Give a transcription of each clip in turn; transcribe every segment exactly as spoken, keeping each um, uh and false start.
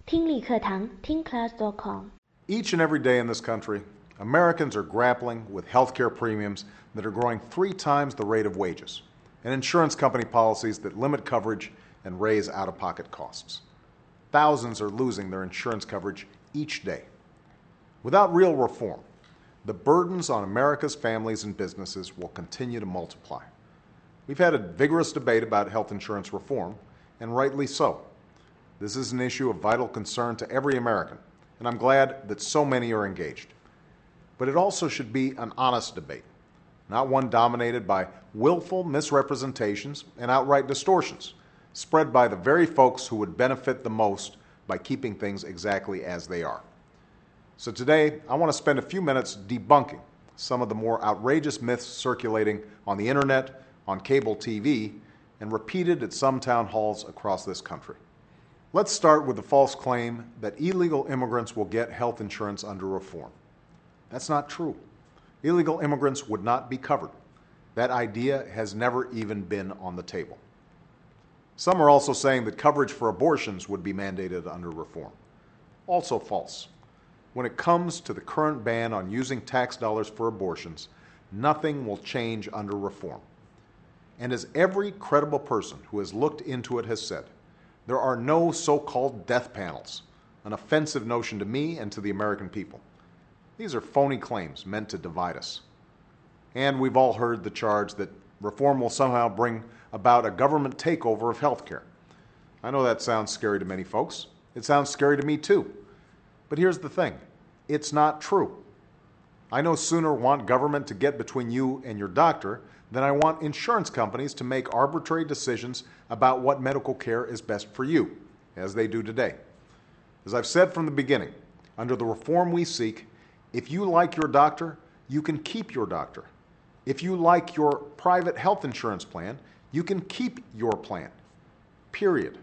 听力课堂听 class dot com。 Each and every day in this country, Americans are grappling with healthcare premiums that are growing three times the rate of wages, and insurance company policies that limit coverage and raise out-of-pocket costs. Thousands are losing their insurance coverage each day. Without real reform, the burdens on America's families and businesses will continue to multiply. We've had a vigorous debate about health insurance reform, and rightly so. This is an issue of vital concern to every American, and I'm glad that so many are engaged. But it also should be an honest debate, not one dominated by willful misrepresentations and outright distortions, spread by the very folks who would benefit the most by keeping things exactly as they are. So today, I want to spend a few minutes debunking some of the more outrageous myths circulating on the internet, on cable T V, and repeated at some town halls across this country. Let's start with the false claim that illegal immigrants will get health insurance under reform. That's not true. Illegal immigrants would not be covered. That idea has never even been on the table. Some are also saying that coverage for abortions would be mandated under reform. Also false. When it comes to the current ban on using tax dollars for abortions, nothing will change under reform. And as every credible person who has looked into it has said, there are no so-called death panels, an offensive notion to me and to the American people. These are phony claims meant to divide us. And we've all heard the charge that reform will somehow bring about a government takeover of health care. I know that sounds scary to many folks. It sounds scary to me too. But here's the thing. It's not true. I no sooner want government to get between you and your doctor than I want insurance companies to make arbitrary decisions about what medical care is best for you, as they do today. As I've said from the beginning, under the reform we seek, if you like your doctor, you can keep your doctor. If you like your private health insurance plan, you can keep your plan. Period.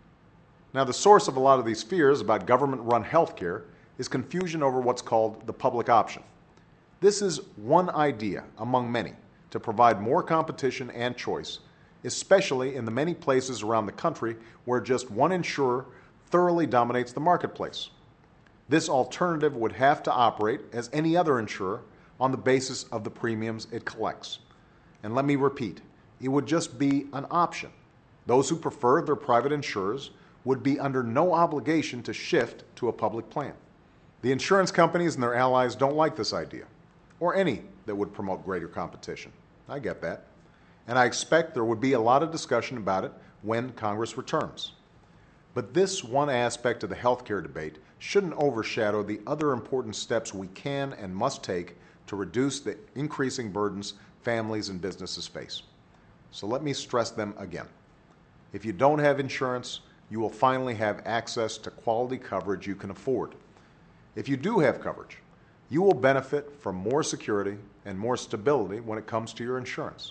Now, the source of a lot of these fears about government-run health care is confusion over what's called the public option. This is one idea among many to provide more competition and choice, especially in the many places around the country where just one insurer thoroughly dominates the marketplace. This alternative would have to operate as any other insurer on the basis of the premiums it collects. And let me repeat, it would just be an option. Those who prefer their private insurers would be under no obligation to shift to a public plan. The insurance companies and their allies don't like this idea, or any that would promote greater competition. I get that. And I expect there would be a lot of discussion about it when Congress returns. But this one aspect of the healthcare debate shouldn't overshadow the other important steps we can and must take to reduce the increasing burdens families and businesses face. So let me stress them again. If you don't have insurance, you will finally have access to quality coverage you can afford. If you do have coverage, you will benefit from more security and more stability when it comes to your insurance.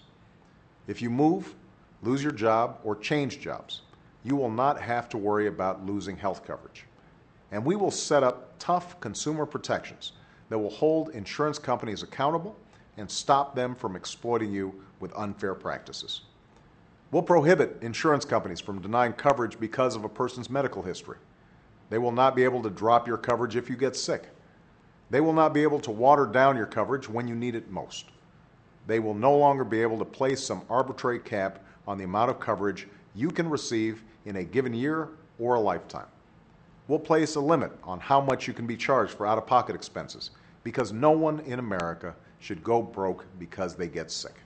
If you move, lose your job, or change jobs, you will not have to worry about losing health coverage. And we will set up tough consumer protections that will hold insurance companies accountable and stop them from exploiting you with unfair practices. We'll prohibit insurance companies from denying coverage because of a person's medical history. They will not be able to drop your coverage if you get sick. They will not be able to water down your coverage when you need it most. They will no longer be able to place some arbitrary cap on the amount of coverage you can receive in a given year or a lifetime. We'll place a limit on how much you can be charged for out-of-pocket expenses because no one in America should go broke because they get sick.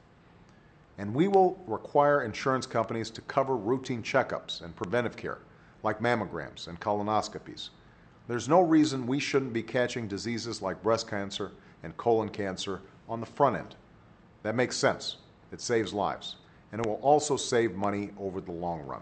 And we will require insurance companies to cover routine checkups and preventive care, like mammograms and colonoscopies. There's no reason we shouldn't be catching diseases like breast cancer and colon cancer on the front end. That makes sense. It saves lives, and it will also save money over the long run.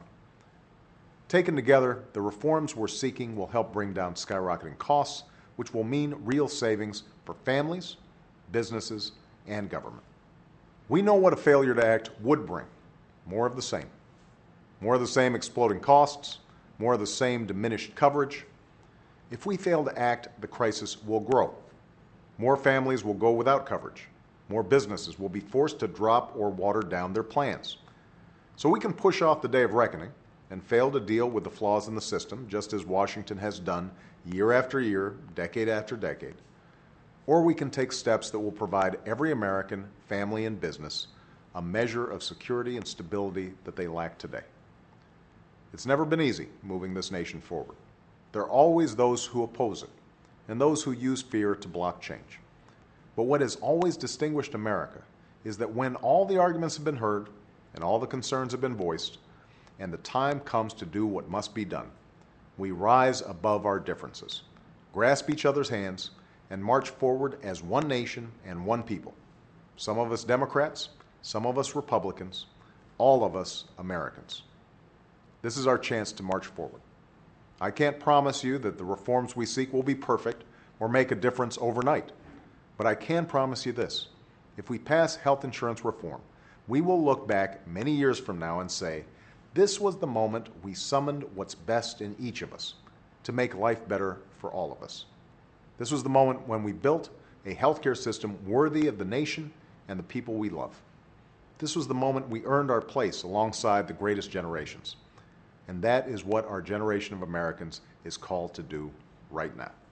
Taken together, the reforms we're seeking will help bring down skyrocketing costs, which will mean real savings for families, businesses, and government. We know what a failure to act would bring. More of the same. More of the same exploding costs, more of the same diminished coverage. If we fail to act, the crisis will grow. More families will go without coverage. More businesses will be forced to drop or water down their plans. So we can push off the day of reckoning, and fail to deal with the flaws in the system, just as Washington has done year after year, decade after decade. Or we can take steps that will provide every American, family, and business a measure of security and stability that they lack today. It's never been easy moving this nation forward. There are always those who oppose it, and those who use fear to block change. But what has always distinguished America is that when all the arguments have been heard and all the concerns have been voiced, and the time comes to do what must be done, we rise above our differences, grasp each other's hands, and march forward as one nation and one people. Some of us Democrats, some of us Republicans, all of us Americans. This is our chance to march forward. I can't promise you that the reforms we seek will be perfect or make a difference overnight, but I can promise you this. If we pass health insurance reform, we will look back many years from now and say, this was the moment we summoned what's best in each of us to make life better for all of us. This was the moment when we built a healthcare system worthy of the nation and the people we love. This was the moment we earned our place alongside the greatest generations. And that is what our generation of Americans is called to do right now.